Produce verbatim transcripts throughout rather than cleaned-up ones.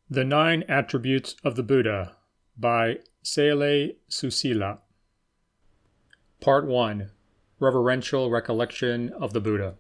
The Nine Attributes of the Buddha by Sele Susila. Part one. Reverential Recollection of the Buddha.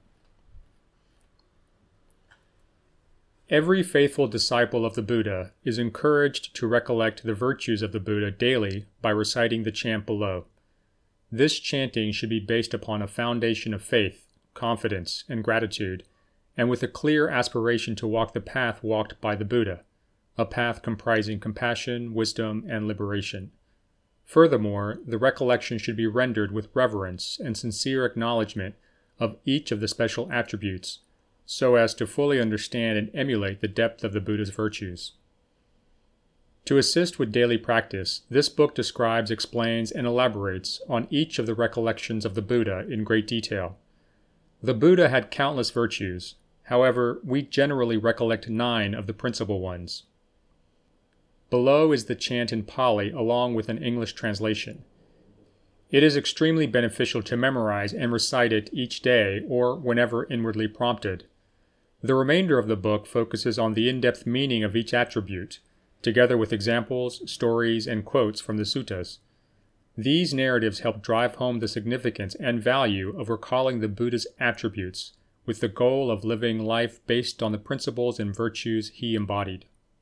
Every faithful disciple of the Buddha is encouraged to recollect the virtues of the Buddha daily by reciting the chant below. This chanting should be based upon a foundation of faith, confidence, and gratitude, and with a clear aspiration to walk the path walked by the Buddha, a path comprising compassion, wisdom, and liberation. Furthermore, the recollection should be rendered with reverence and sincere acknowledgement of each of the special attributes, so as to fully understand and emulate the depth of the Buddha's virtues. To assist with daily practice, this book describes, explains, and elaborates on each of the recollections of the Buddha in great detail. The Buddha had countless virtues. However, we generally recollect nine of the principal ones. Below is the chant in Pali along with an English translation. It is extremely beneficial to memorize and recite it each day or whenever inwardly prompted. The remainder of the book focuses on the in-depth meaning of each attribute, together with examples, stories, and quotes from the suttas. These narratives help drive home the significance and value of recalling the Buddha's attributes with the goal of living life based on the principles and virtues he embodied.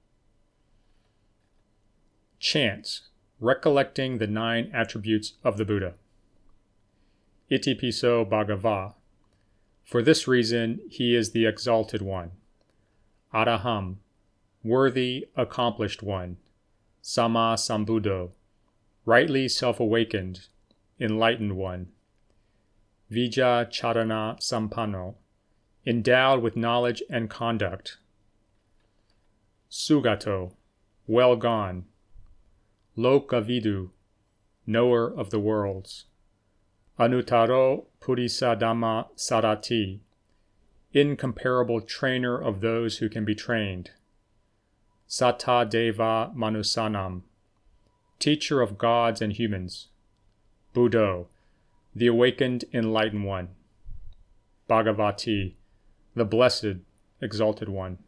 Chants, recollecting the nine attributes of the Buddha. Itipiso Bhagava. For this reason, he is the exalted one. Araham, worthy, accomplished one. Sama Sambuddho, rightly self-awakened, enlightened one. Vijja Charana Sampanno, endowed with knowledge and conduct. Sugato, well gone. Lokavidu, knower of the worlds. Anuttaro Purisadhamma Sarati, incomparable trainer of those who can be trained. Satta Deva Manusanam, teacher of gods and humans. Buddho, the awakened enlightened one. Bhagavati, the blessed, exalted one.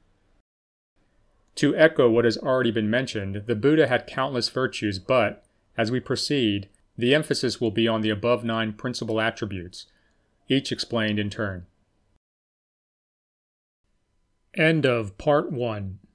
To echo what has already been mentioned, the Buddha had countless virtues, but, as we proceed, the emphasis will be on the above nine principal attributes, each explained in turn. End of Part one.